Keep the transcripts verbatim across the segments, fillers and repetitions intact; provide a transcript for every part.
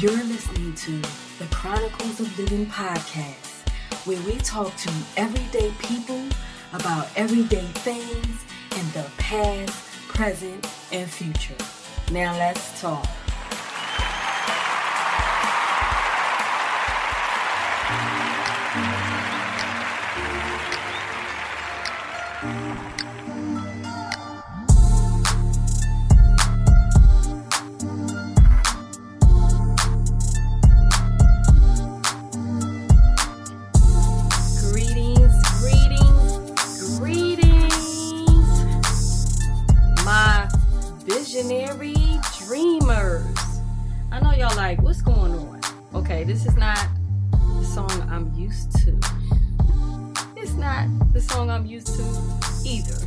You're listening to the Chronicles of Living podcast, where we talk to everyday people about everyday things in the past, present, and future. Now let's talk. Visionary dreamers. I know y'all like, what's going on? Okay, this is not the song I'm used to. It's not the song I'm used to either.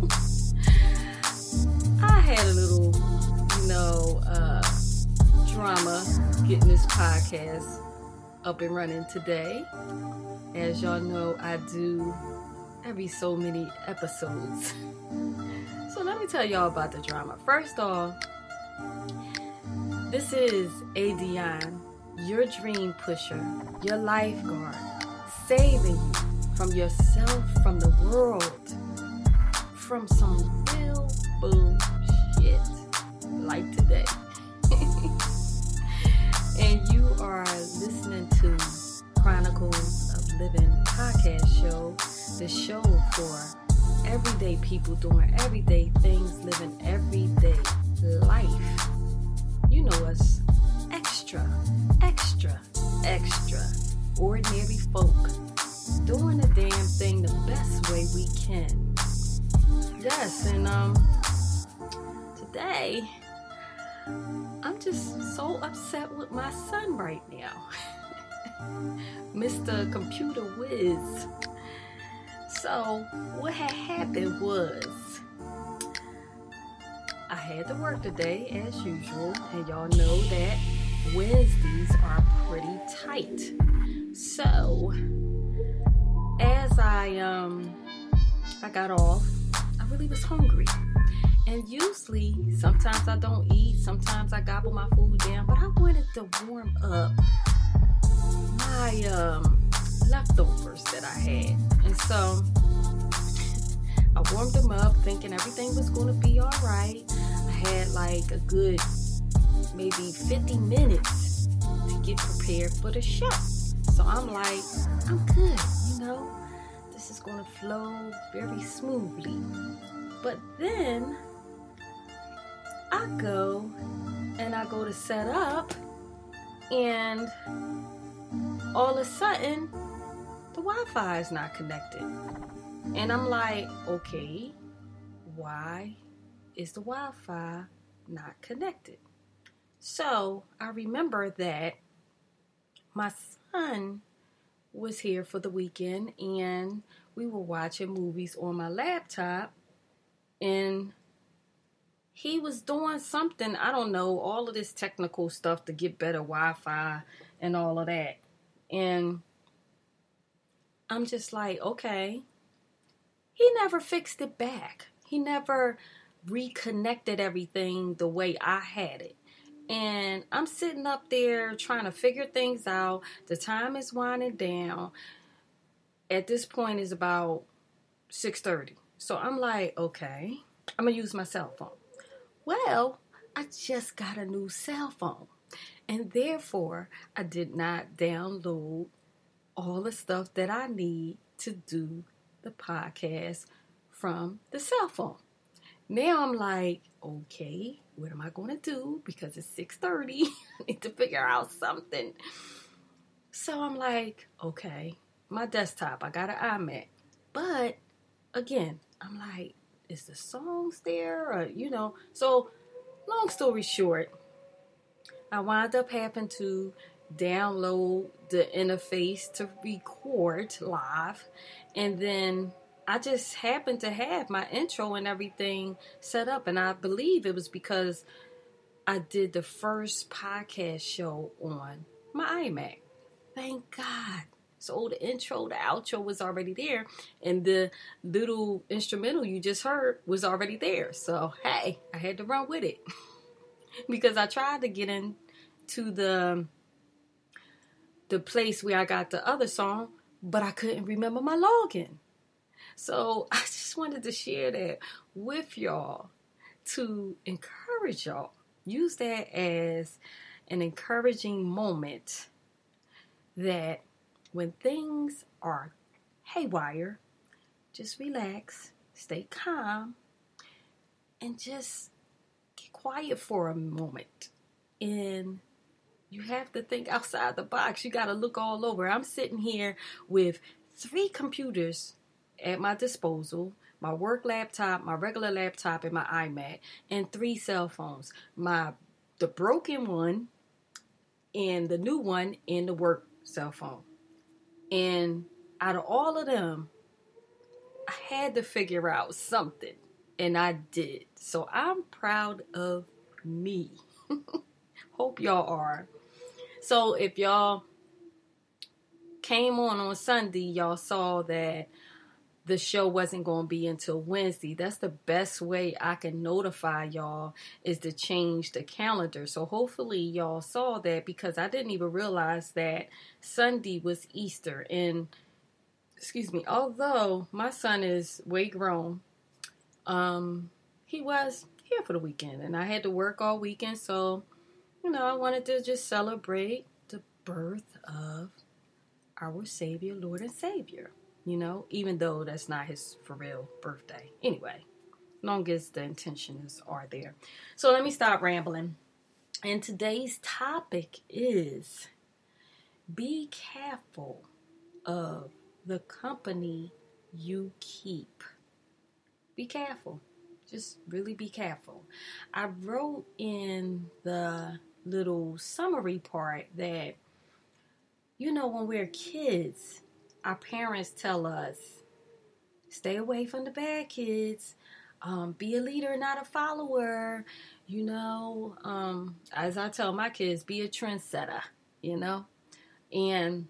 I had a little, you know, uh, drama getting this podcast up and running today. As y'all know, I do every so many episodes. So let me tell y'all about the drama. First off, this is Adion, your dream pusher, your lifeguard, saving you from yourself, from the world, from some real bullshit like today. And you are listening to Chronicles of Living podcast show, the show for everyday people doing everyday things, living everyday life. You know us, extra, extra, extra ordinary folk doing the damn thing the best way we can. Yes, and um, today I'm just so upset with my son right now, Mister Computer Whiz. So, what had happened was, I had to work today as usual, and y'all know that Wednesdays are pretty tight. So, as I um, I got off, I really was hungry. And usually, sometimes I don't eat, sometimes I gobble my food down, but I wanted to warm up my um, leftovers that I had. And so I warmed them up thinking everything was going to be all right. I had like a good maybe fifty minutes to get prepared for the show. So I'm like, I'm good, you know, this is going to flow very smoothly. But then I go and I go to set up, and all of a sudden the Wi-Fi is not connected. And I'm like, okay, why is the Wi-Fi not connected? So I remember that my son was here for the weekend and we were watching movies on my laptop, and he was doing something, I don't know, all of this technical stuff to get better Wi-Fi and all of that. And I'm just like, okay. He never fixed it back. He never reconnected everything the way I had it. And I'm sitting up there trying to figure things out. The time is winding down. At this point, it's about six thirty. So I'm like, okay, I'm going to use my cell phone. Well, I just got a new cell phone. And therefore, I did not download all the stuff that I need to do the podcast from the cell phone. Now I'm like, okay, what am I going to do? Because it's six thirty. I need to figure out something. So I'm like, okay, my desktop, I got an iMac. But again, I'm like, is the songs there? Or, you know, so long story short, I wound up having to download the interface to record live, and then I just happened to have my intro and everything set up, and I believe it was because I did the first podcast show on my iMac. Thank God. So the intro, the outro was already there, and the little instrumental you just heard was already there. So hey, I had to run with it because I tried to get in to the the place where I got the other song, but I couldn't remember my login. So I just wanted to share that with y'all to encourage y'all. Use that as an encouraging moment that when things are haywire, just relax, stay calm, and just get quiet for a moment. And you have to think outside the box. You got to look all over. I'm sitting here with three computers at my disposal, my work laptop, my regular laptop, and my iMac, and three cell phones. My the broken one and the new one and the work cell phone. And out of all of them, I had to figure out something, and I did. So I'm proud of me. Hope y'all are. So if y'all came on on Sunday, y'all saw that the show wasn't going to be until Wednesday. That's the best way I can notify y'all, is to change the calendar. So hopefully y'all saw that, because I didn't even realize that Sunday was Easter. And excuse me, although my son is way grown, um, he was here for the weekend, and I had to work all weekend. So, you know, I wanted to just celebrate the birth of our Savior, Lord and Savior. You know, even though that's not his for real birthday. Anyway, long as the intentions are there. So let me stop rambling. And today's topic is be careful of the company you keep. Be careful. Just really be careful. I wrote in the little summary part that, you know, when we're kids, our parents tell us, stay away from the bad kids, um, be a leader, not a follower, you know, um, as I tell my kids, be a trendsetter, you know, and,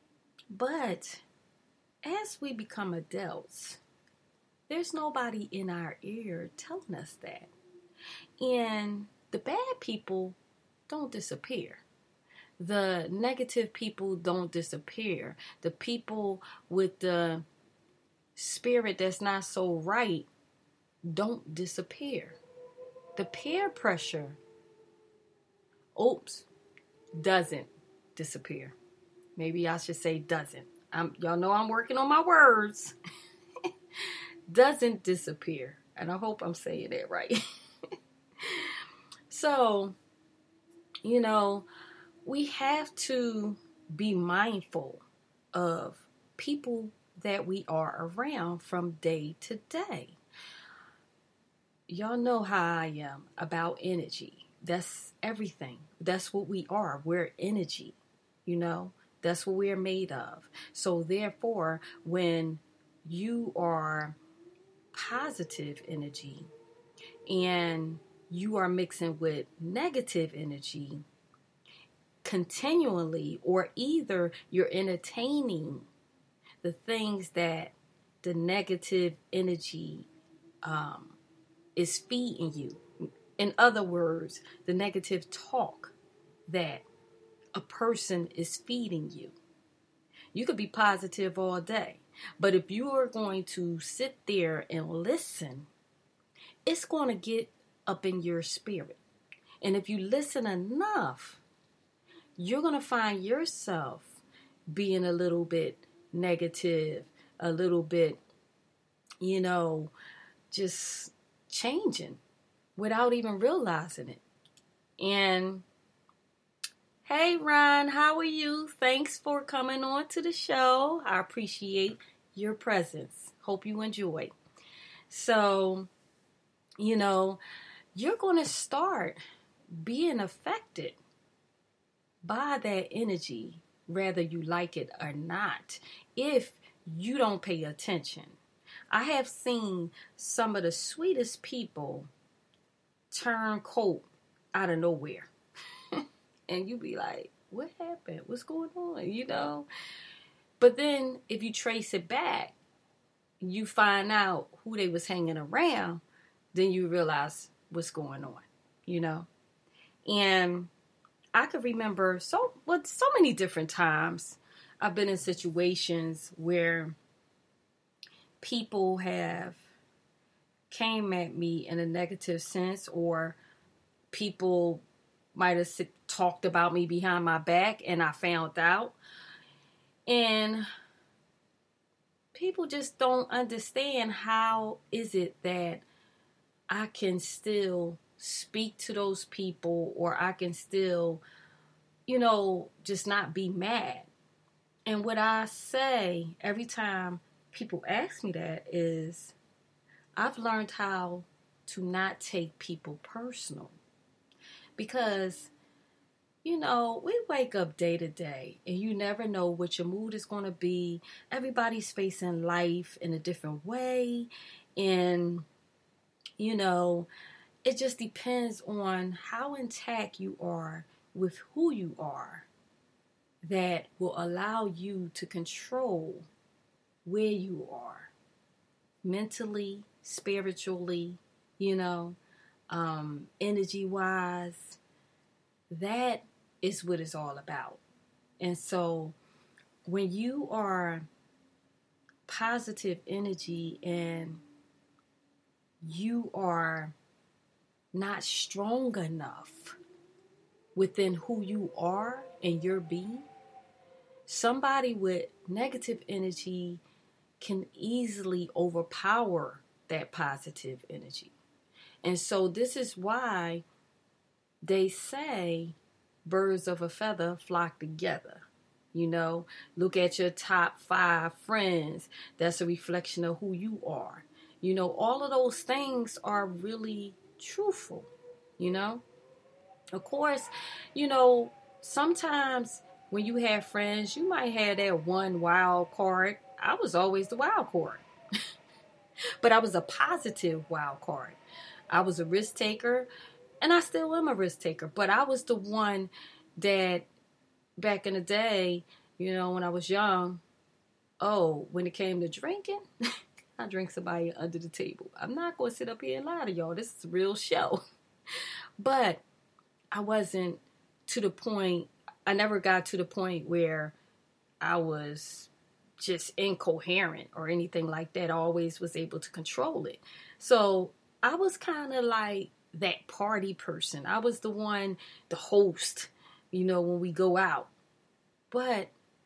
but as we become adults, there's nobody in our ear telling us that, and the bad people don't disappear. The negative people don't disappear. The people with the spirit that's not so right don't disappear. The peer pressure, oops, doesn't disappear. Maybe I should say doesn't. I'm, y'all know I'm working on my words. Doesn't disappear. And I hope I'm saying that right. So, you know, we have to be mindful of people that we are around from day to day. Y'all know how I am about energy. That's everything. That's what we are. We're energy, you know. That's what we're made of. So therefore, when you are positive energy and you are mixing with negative energy continually, or either you're entertaining the things that the negative energy um, is feeding you. In other words, the negative talk that a person is feeding you. You could be positive all day, but if you are going to sit there and listen, it's going to get up in your spirit. And if you listen enough, you're going to find yourself being a little bit negative, a little bit, you know, just changing without even realizing it. And hey, Ron, how are you? Thanks for coming on to the show. I appreciate your presence. Hope you enjoy. So, you know, you're going to start being affected by that energy, whether you like it or not, if you don't pay attention. I have seen some of the sweetest people turn cold out of nowhere. And you be like, what happened? What's going on? You know? But then if you trace it back, you find out who they was hanging around, then you realize what's going on, you know? And I could remember so what so many different times I've been in situations where people have came at me in a negative sense, or people might have sit, talked about me behind my back and I found out. And people just don't understand how is it that I can still speak to those people, or I can still, you know, just not be mad. And what I say every time people ask me that is, I've learned how to not take people personal. Because, you know, we wake up day to day and you never know what your mood is going to be. Everybody's facing life in a different way. And, you know, it just depends on how intact you are with who you are that will allow you to control where you are mentally, spiritually, you know, um, energy-wise. That is what it's all about. And so when you are positive energy and you are not strong enough within who you are and your being, somebody with negative energy can easily overpower that positive energy. And so this is why they say birds of a feather flock together. You know, look at your top five friends. That's a reflection of who you are. You know, all of those things are really truthful, you know. Of course, you know, sometimes when you have friends, you might have that one wild card. I was always the wild card. But I was a positive wild card. I was a risk taker, and I still am a risk taker. But I was the one that back in the day, you know, when I was young, oh, when it came to drinking, I drank somebody under the table. I'm not going to sit up here and lie to y'all. This is a real show. But I wasn't to the point, I never got to the point where I was just incoherent or anything like that. I always was able to control it. So I was kind of like that party person. I was the one, the host, you know, when we go out. But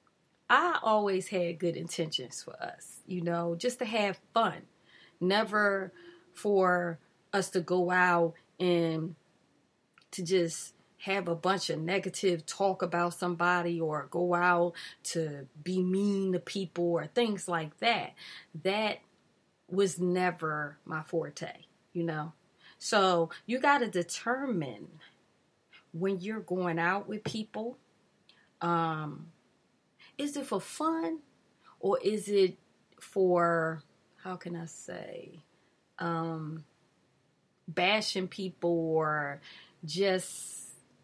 I always had good intentions for us, you know, just to have fun. Never for us to go out and to just have a bunch of negative talk about somebody, or go out to be mean to people or things like that. That was never my forte, you know. So you got to determine when you're going out with people, um, is it for fun, or is it for, how can I say, um, bashing people, or just,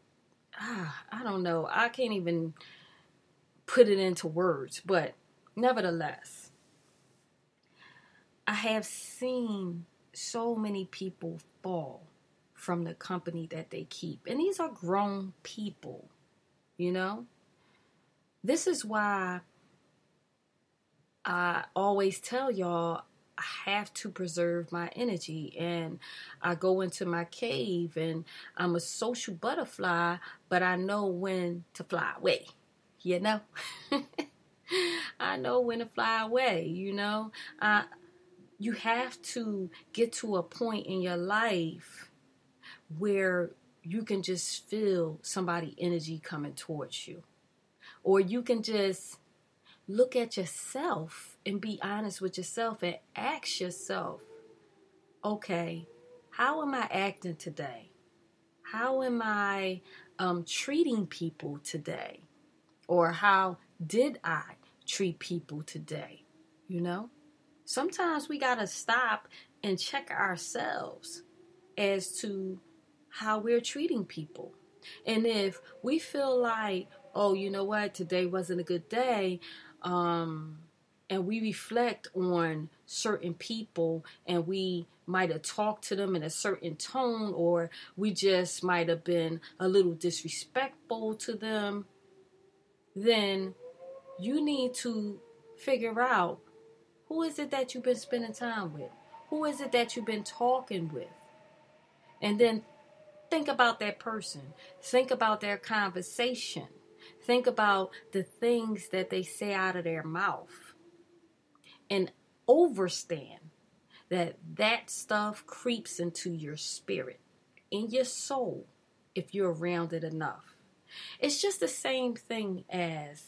ah, I don't know. I can't even put it into words, but nevertheless, I have seen so many people fall from the company that they keep. And these are grown people, you know? This is why I always tell y'all I have to preserve my energy. And I go into my cave and I'm a social butterfly, but I know when to fly away, you know? I know when to fly away, you know? I, you have to get to a point in your life where you can just feel somebody's energy coming towards you. Or you can just look at yourself and be honest with yourself and ask yourself, okay, how am I acting today? How am I um, treating people today? Or how did I treat people today? You know? Sometimes we got to stop and check ourselves as to how we're treating people. And if we feel like, oh, you know what, today wasn't a good day, um, and we reflect on certain people and we might have talked to them in a certain tone, or we just might have been a little disrespect, people to them, then you need to figure out, who is it that you've been spending time with? Who is it that you've been talking with? And then think about that person. Think about their conversation. Think about the things that they say out of their mouth. And understand that that stuff creeps into your spirit, in your soul, if you're around it enough. It's just the same thing as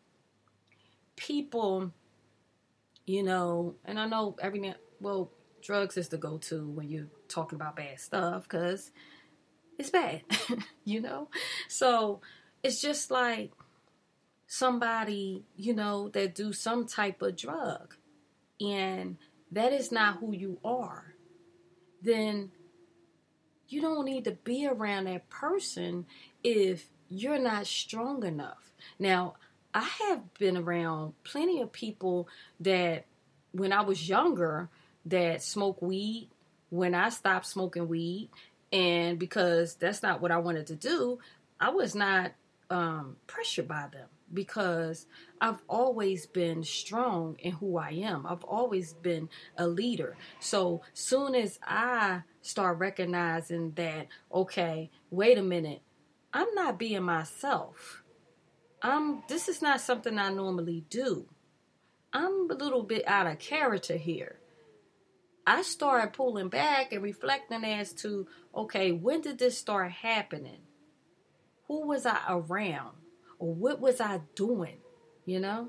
people, you know, and I know every now, well, drugs is the go-to when you're talking about bad stuff, because it's bad, you know? So it's just like somebody, you know, that do some type of drug, and that is not who you are, then you don't need to be around that person if you're not strong enough. Now, I have been around plenty of people that when I was younger that smoke weed when I stopped smoking weed, and because that's not what I wanted to do, I was not um, pressured by them, because I've always been strong in who I am. I've always been a leader. So soon as I start recognizing that, okay, wait a minute, I'm not being myself. I'm, this is not something I normally do. I'm a little bit out of character here. I started pulling back and reflecting as to, okay, when did this start happening? Who was I around? Or what was I doing? You know?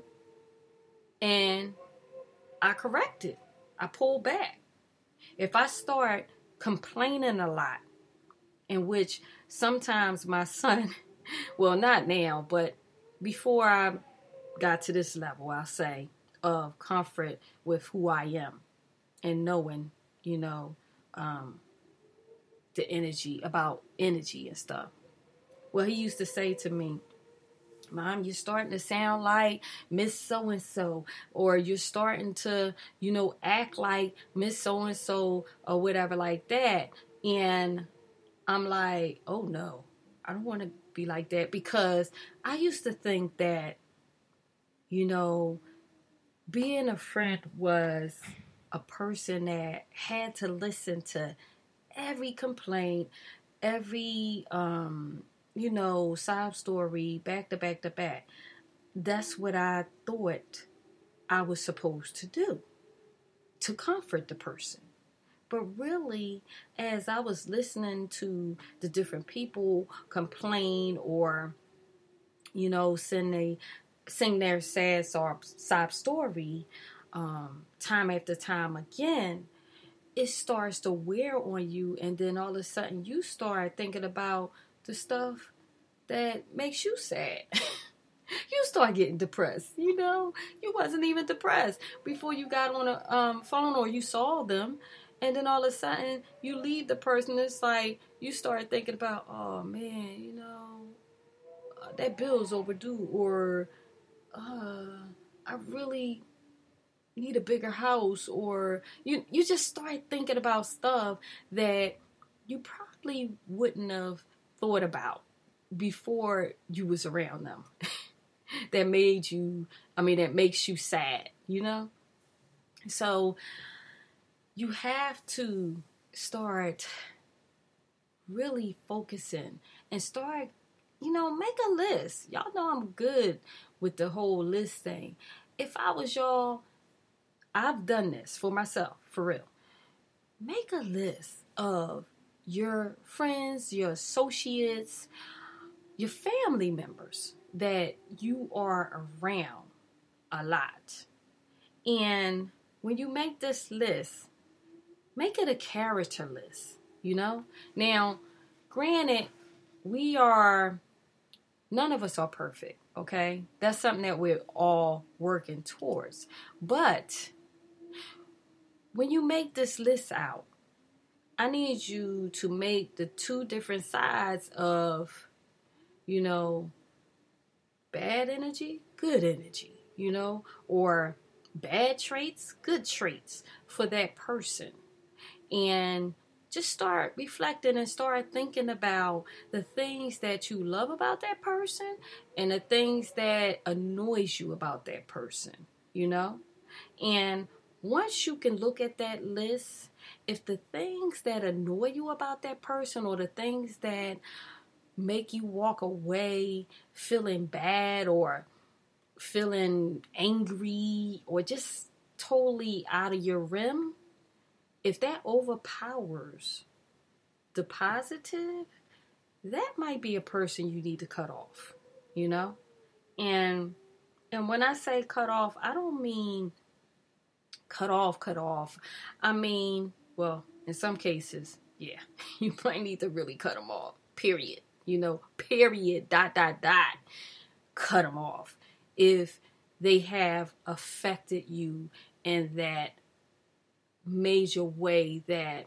And I corrected. I pulled back. If I start complaining a lot, in which sometimes my son, well, not now, but before I got to this level, I'll say, of comfort with who I am and knowing, you know, um, the energy, about energy and stuff. Well, he used to say to me, Mom, you're starting to sound like Miss So-and-so, or you're starting to, you know, act like Miss So-and-so or whatever like that. And I'm like, oh no, I don't want to be like that, because I used to think that, you know, being a friend was a person that had to listen to every complaint, every, um, you know, sob story, back to back to back. That's what I thought I was supposed to do, to comfort the person. But really, as I was listening to the different people complain or, you know, sing, they, sing their sad sob, sob story um, time after time again, it starts to wear on you. And then all of a sudden you start thinking about the stuff that makes you sad. You start getting depressed. You know, you wasn't even depressed before you got on a um, phone or you saw them. And then all of a sudden you leave the person. It's like you start thinking about, oh man, you know, uh, that bill's overdue, or uh, I really need a bigger house, or you you just start thinking about stuff that you probably wouldn't have thought about before you was around them. That made you, I mean, that makes you sad, you know? So you have to start really focusing and start, you know, make a list. Y'all know I'm good with the whole list thing. If I was y'all, I've done this for myself, for real. Make a list of your friends, your associates, your family members that you are around a lot. And when you make this list, make it a character list, you know? Now, granted, we are, none of us are perfect, okay? That's something that we're all working towards. But when you make this list out, I need you to make the two different sides of, you know, bad energy, good energy, you know, or bad traits, good traits for that person. And just start reflecting and start thinking about the things that you love about that person and the things that annoys you about that person, you know? And once you can look at that list, if the things that annoy you about that person or the things that make you walk away feeling bad or feeling angry or just totally out of your rim, if that overpowers the positive, that might be a person you need to cut off, you know? And and when I say cut off, I don't mean cut off, cut off. I mean, well, in some cases, yeah, you might need to really cut them off, period. You know, period, dot, dot, dot, cut them off. If they have affected you in that major way that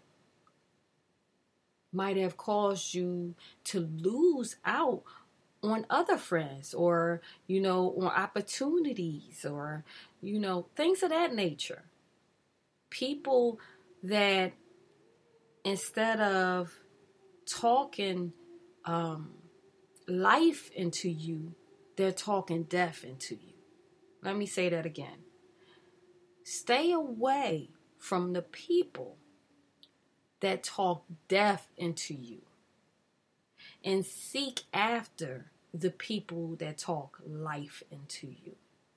might have caused you to lose out on other friends or, you know, on opportunities or, you know, things of that nature. People that instead of talking um, life into you, they're talking death into you. Let me say that again. Stay away from the people that talk death into you and seek after the people that talk life into you.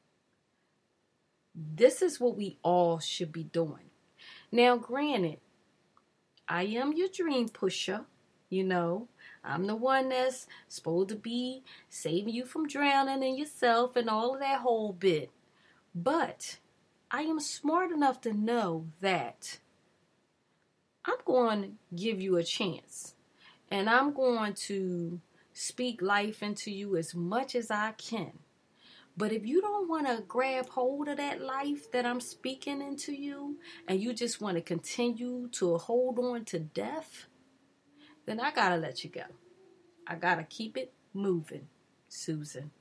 This is what we all should be doing. Now, granted, I am your dream pusher, you know. I'm the one that's supposed to be saving you from drowning in yourself and all of that whole bit. But I am smart enough to know that I'm going to give you a chance. And I'm going to speak life into you as much as I can. But if you don't want to grab hold of that life that I'm speaking into you, and you just want to continue to hold on to death, then I got to let you go. I got to keep it moving, Susan.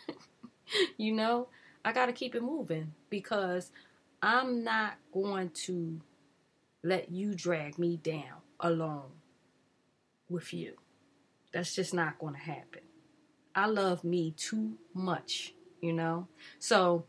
You know, I got to keep it moving because I'm not going to let you drag me down alone with you. That's just not going to happen. I love me too much, you know. So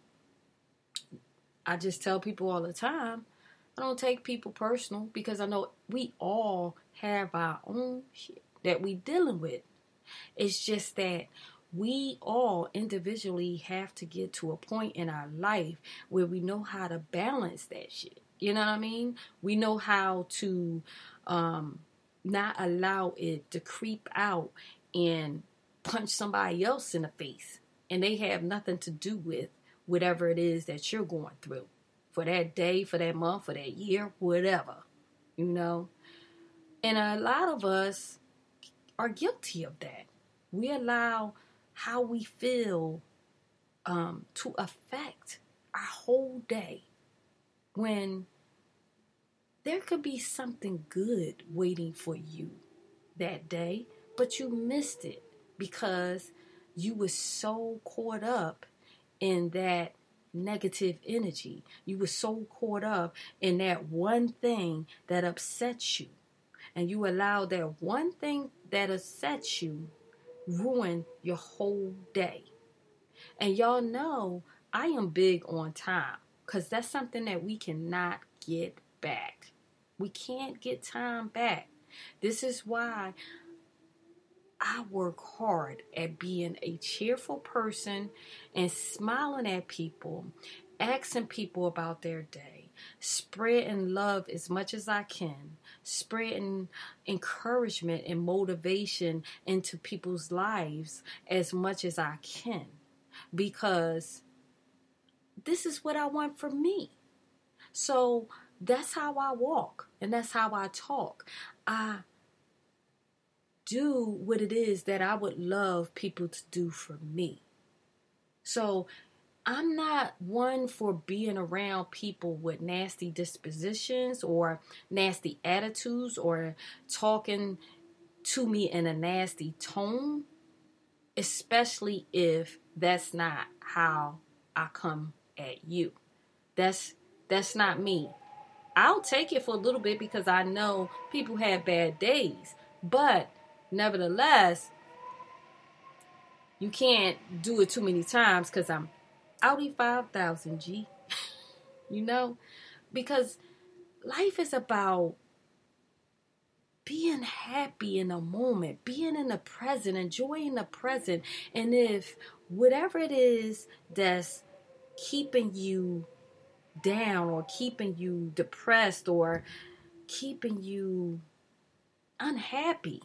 I just tell people all the time, I don't take people personal because I know we all have our own shit that we dealing with. It's just that we all individually have to get to a point in our life where we know how to balance that shit. You know what I mean? We know how to um, not allow it to creep out and punch somebody else in the face. And they have nothing to do with whatever it is that you're going through. For that day, for that month, for that year, whatever. You know? And a lot of us are guilty of that. We allow how we feel um, to affect our whole day when there could be something good waiting for you that day, but you missed it because you were so caught up in that negative energy. You were so caught up in that one thing that upsets you. And you allowed that one thing that upsets you ruin your whole day. And y'all know I am big on time because that's something that we cannot get back. We can't get time back. This is why I work hard at being a cheerful person and smiling at people, asking people about their day, spreading love as much as I can, spreading encouragement and motivation into people's lives as much as I can, because this is what I want for me. So that's how I walk and that's how I talk. I do what it is that I would love people to do for me. So I'm not one for being around people with nasty dispositions or nasty attitudes or talking to me in a nasty tone, especially if that's not how I come at you. That's that's not me. I'll take it for a little bit because I know people have bad days. But nevertheless, you can't do it too many times because I'm Audi five thousand G. You know? Because life is about being happy in the moment, being in the present, enjoying the present. And if whatever it is that's keeping you down or keeping you depressed or keeping you unhappy,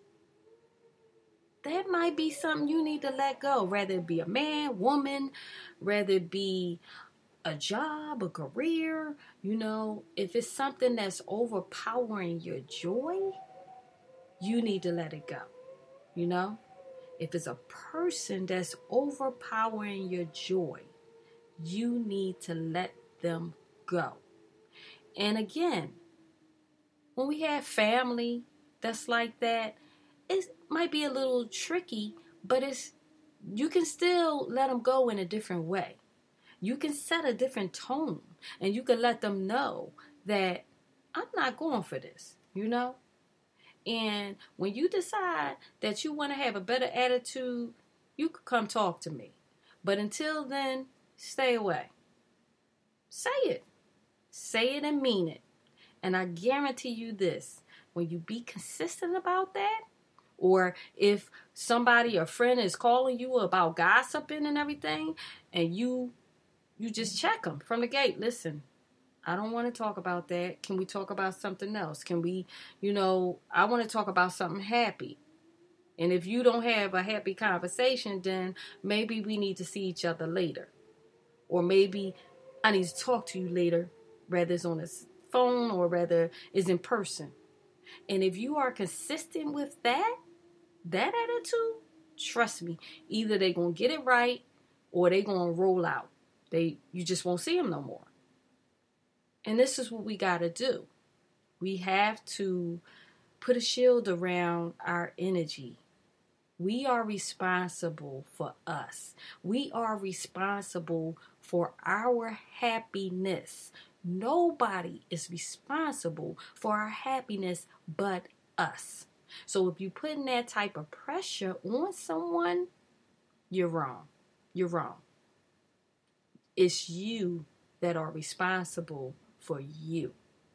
that might be something you need to let go. Whether it be a man, woman, whether it be a job, a career, you know, if it's something that's overpowering your joy, you need to let it go, you know? If it's a person that's overpowering your joy, you need to let them go. And again, when we have family that's like that, it might be a little tricky, but it's you can still let them go in a different way. You can set a different tone, and you can let them know that I'm not going for this, you know? And when you decide that you want to have a better attitude, you can come talk to me. But until then, stay away. Say it. Say it and mean it. And I guarantee you this, when you be consistent about that, or if somebody, a friend is calling you about gossiping and everything, and you you just check them from the gate. Listen, I don't want to talk about that. Can we talk about something else? Can we, you know, I want to talk about something happy. And if you don't have a happy conversation, then maybe we need to see each other later. Or maybe I need to talk to you later, whether it's on a phone or whether it's in person. And if you are consistent with that, that attitude, trust me, either they're going to get it right or they're going to roll out. They, you just won't see them no more. And this is what we got to do. We have to put a shield around our energy. We are responsible for us. We are responsible for our happiness. Nobody is responsible for our happiness but us. So if you put that type of pressure on someone, you're wrong. You're wrong. It's you that are responsible for you.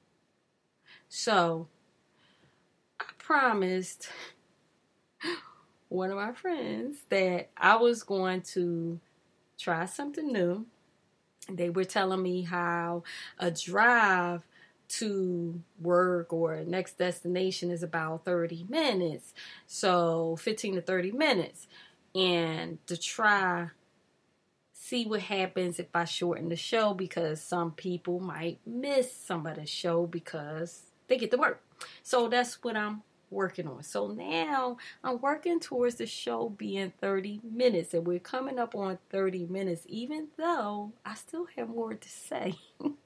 So I promised one of my friends that I was going to try something new. They were telling me how a drive to work or next destination is about thirty minutes. So fifteen to thirty minutes. And to try see what happens if I shorten the show, because some people might miss some of the show because they get to work. So that's what I'm working on. So now I'm working towards the show being thirty minutes, and we're coming up on thirty minutes, even though I still have more to say.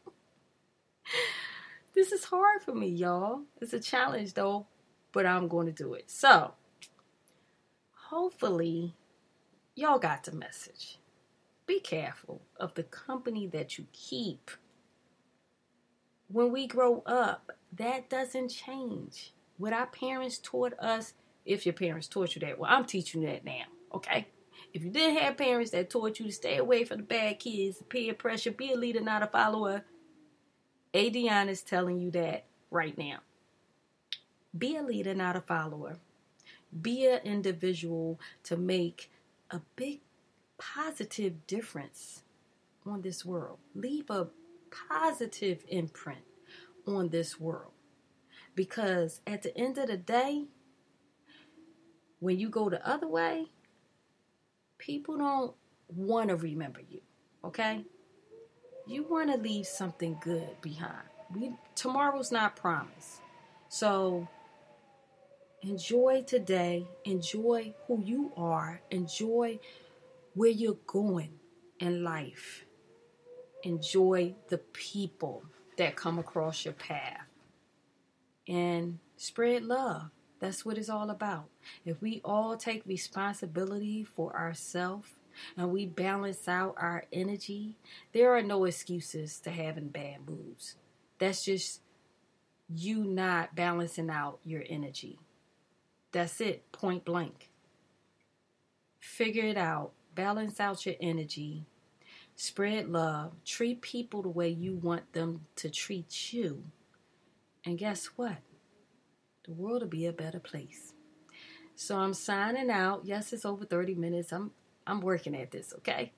This is hard for me, y'all. It's a challenge though, but I'm going to do it. So hopefully y'all got the message. Be careful of the company that you keep. When we grow up, that doesn't change. What our parents taught us, if your parents taught you that, well, I'm teaching you that now, okay? If you didn't have parents that taught you to stay away from the bad kids, peer pressure, be a leader, not a follower, Adion is telling you that right now. Be a leader, not a follower. Be an individual to make a big positive difference on this world. Leave a positive imprint on this world. Because at the end of the day, when you go the other way, people don't want to remember you, okay? You want to leave something good behind. We, tomorrow's not promised. So enjoy today. Enjoy who you are. Enjoy where you're going in life. Enjoy the people that come across your path. And spread love. That's what it's all about. If we all take responsibility for ourselves and we balance out our energy, there are no excuses to having bad moods. That's just you not balancing out your energy. That's it, point blank. Figure it out. Balance out your energy. Spread love. Treat people the way you want them to treat you. And guess what? The world will be a better place. So I'm signing out. Yes, it's over thirty minutes. I'm I'm working at this, okay?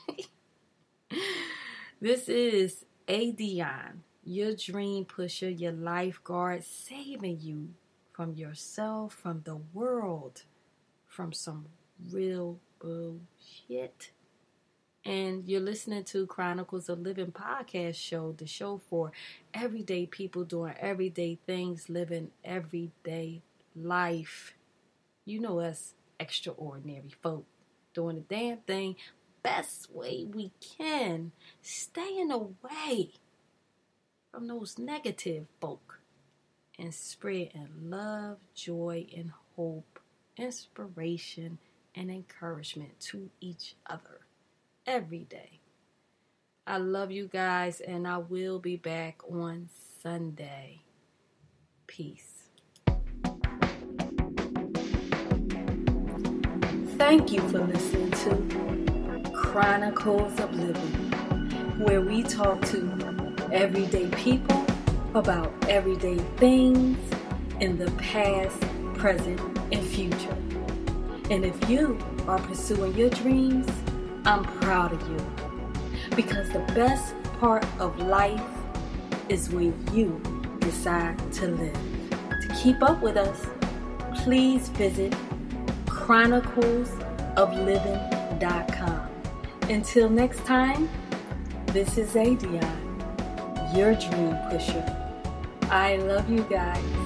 This is Adion, your dream pusher, your lifeguard, saving you from yourself, from the world, from some real bullshit. And you're listening to Chronicles of Living podcast show, the show for everyday people doing everyday things, living everyday life. You know us extraordinary folk doing the damn thing best way we can, staying away from those negative folk and spreading love, joy, and hope, inspiration, and encouragement to each other every day. I love you guys, and I will be back on Sunday. Peace. Thank you for listening to Chronicles of Living, where we talk to everyday people about everyday things in the past, present, and future. And if you are pursuing your dreams, I'm proud of you. Because the best part of life is when you decide to live. To keep up with us, please visit chronicles of living dot com. Until next time, this is Adion, your dream pusher. I love you guys.